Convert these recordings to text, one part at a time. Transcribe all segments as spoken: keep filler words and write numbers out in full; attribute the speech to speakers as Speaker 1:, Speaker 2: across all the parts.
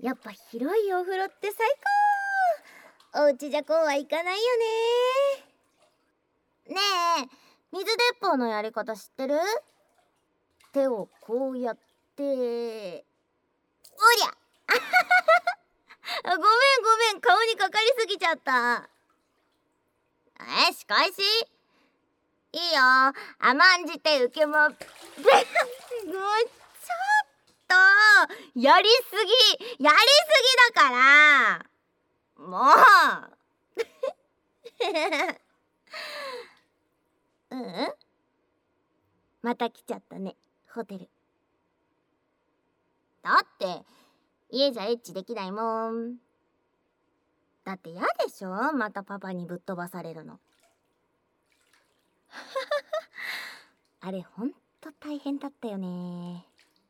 Speaker 1: やっぱ広いお風呂って最高。お家じゃこうはいかないよね。ねえ、水鉄砲のやり方知ってる？手をこうやって、おりゃごめんごめん、顔にかかりすぎちゃった。え、仕返しいいよ、甘んじて受けまもうちょっとやりすぎやりすぎだからもううん、また来ちゃったね、ホテル。だって家じゃエッチできないもん。だって嫌でしょ、またパパにぶっ飛ばされるの。あれほんと大変だったよね。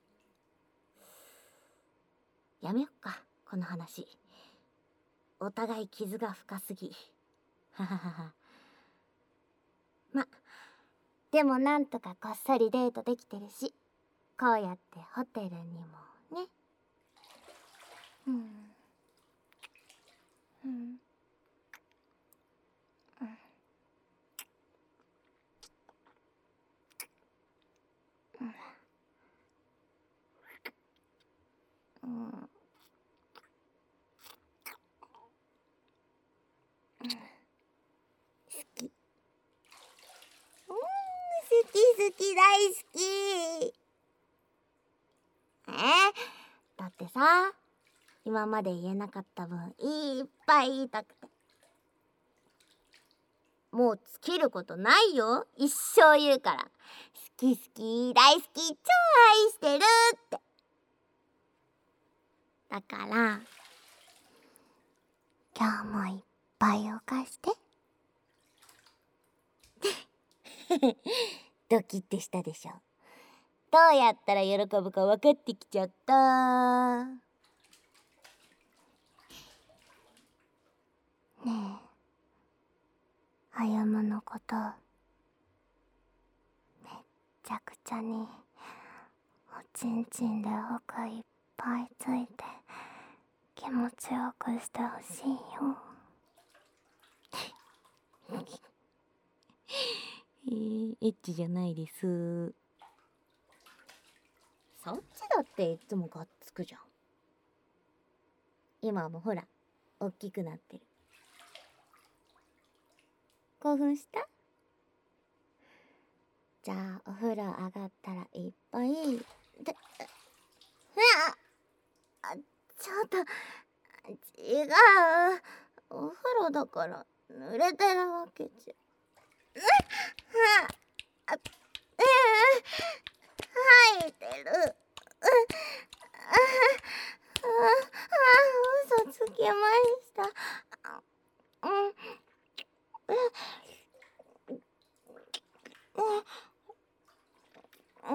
Speaker 1: やめよっか、この話。お互い傷が深すぎ。はははは。ま、でもなんとかこっそりデートできてるし、こうやってホテルにもね。うん。うん。うん。うん。好き。うん、好き好き大好き。えー、だってさ、今まで言えなかった分いっぱい言いたくて。もう尽きることないよ、一生言うから。好き好き大好き超愛してるって。だから今日もいっぱいお貸して。ドキッてしたでしょ。どうやったら喜ぶか分かってきちゃった。ねえ、歩夢のことめっちゃくちゃにおちんちんで奥いっぱいついて気持ちよくしてほしいよ。えー、エッチじゃないです。そっちだっていつもがっつくじゃん。今もほら大きくなってる。興奮した？じゃあお風呂上がったらいっぱいで、うわあ、ちょっと違う、お風呂だから濡れてるわけじゃ。うあ、ええ、吐いてる。うああ、嘘つきました。うん、うん、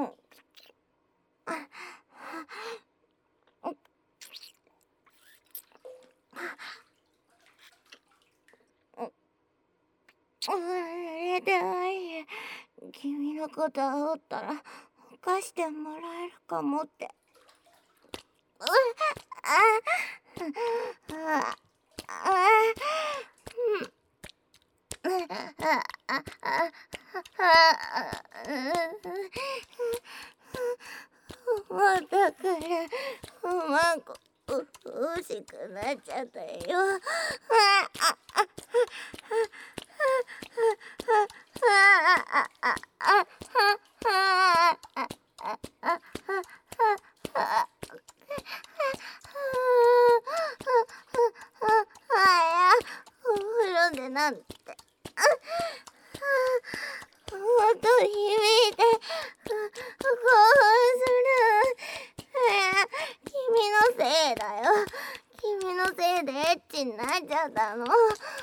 Speaker 1: 濡れてない。君のこと煽ったら犯してもらえるかもって。うあああもうだからマンコ欲しくなっちゃったよ。お風呂でなんて音響いて興奮する。君のせいだよ。君のせいでエッチになっちゃったの。だ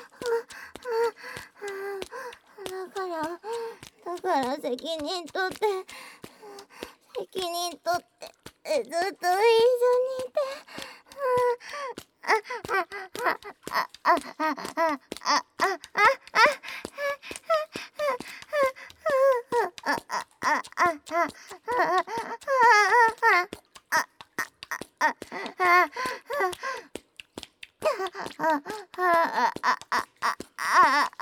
Speaker 1: からだから責任取って責任取ってずっと一緒にいて。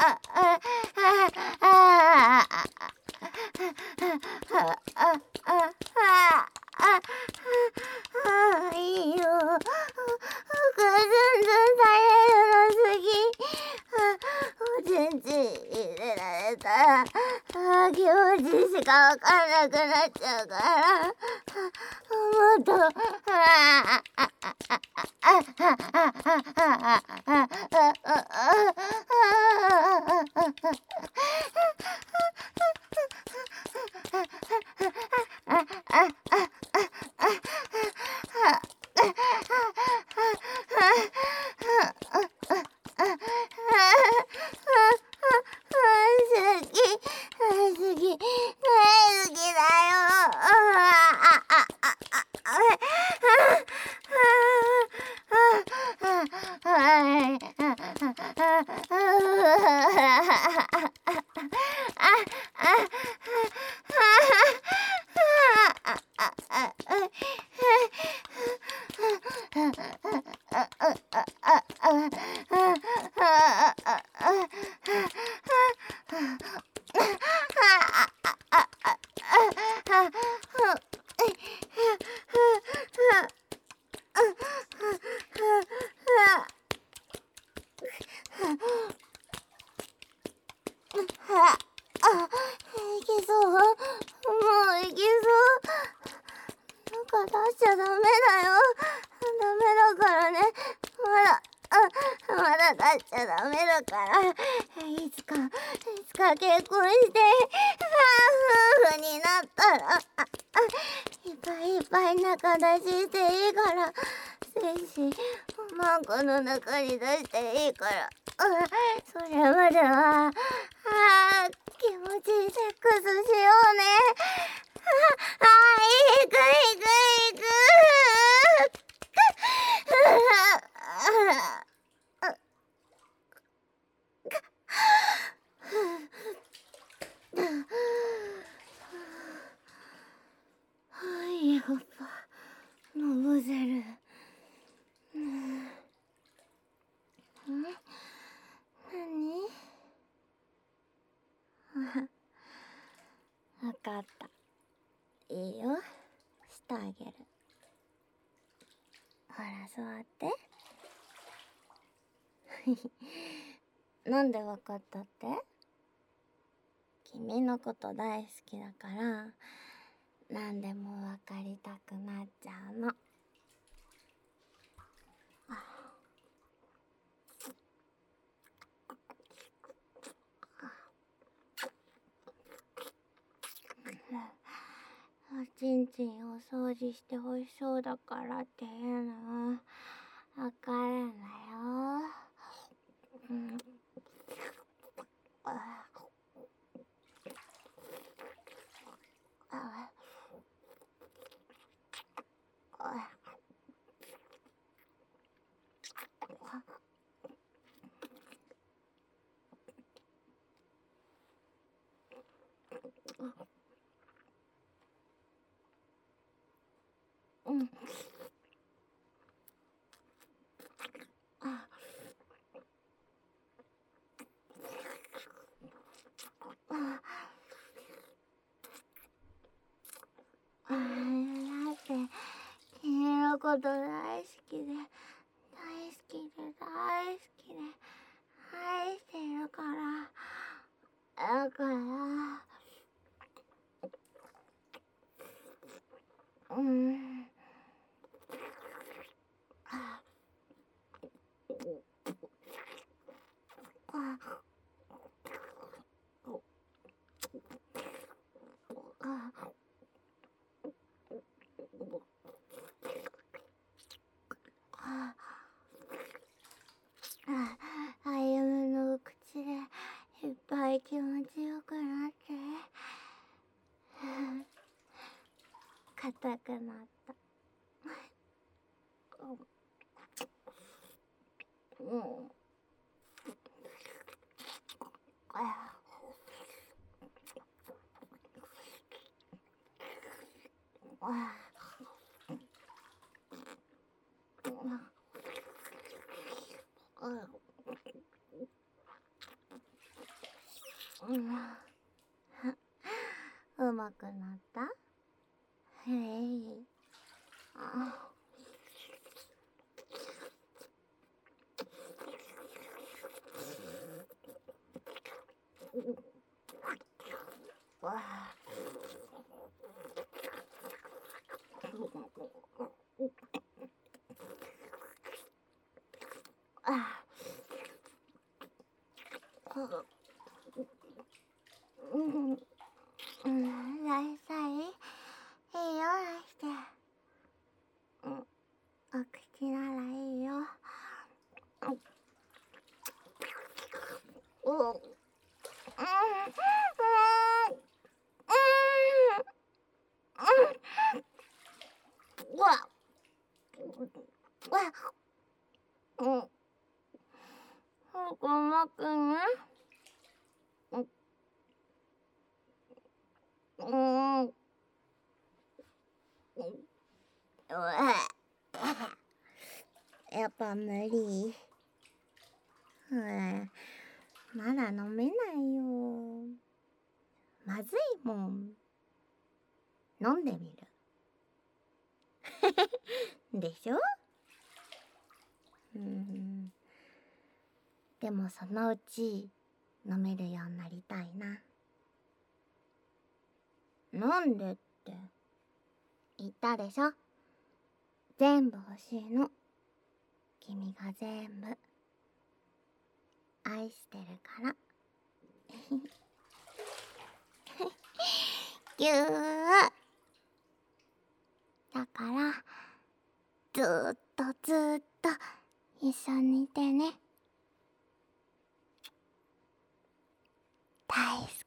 Speaker 1: いいよ。全然されるのすぎ。おちんち入れられたら気持ちしかわかんなくなっちゃうから、もっといけそう。もういけそう。なんか出しちゃダメだよ。ダメだからね。まだ、あ、まだ出しちゃダメだから。いつか、いつか結婚して、夫婦になったら、いっぱいいっぱい中出ししていいから。精子、マンコの中に出していいから。それまでは、あー、気持ちいいセックスしようね。あー、いくいくいく。はい、やっぱ、のぼせる。わかった。いいよ。してあげる。ほら、座って。なんでわかったって？君のこと大好きだから、なんでもわかりたくなっちゃうの。おちんちんを掃除してほしそうだからっていうのはわかるんだよ。うん。あああうん。あああ、だって君のこと大好きで大好きで大好きで愛してるから。だからうん。あああああ、歩夢の口でいっぱい気持ちよくなって硬くなった。うん。ああうまくなった？へい。わあ。あ。うん。うん、らいさい。いいよ、らして。うん。お口ならいいよ。うん。うん。うん。うわ。わ。うん。早くうまくね。うん。うわ。やっぱ無理。うん。まだ飲めないよ。まずいもん。飲んでみる。でしょ？うん。でもそのうち飲めるようになりたいな。なんでって言ったでしょ。全部欲しいの。君が全部愛してるから。ぎゅー。だからずーっとずーっと一緒にいてね。大好き。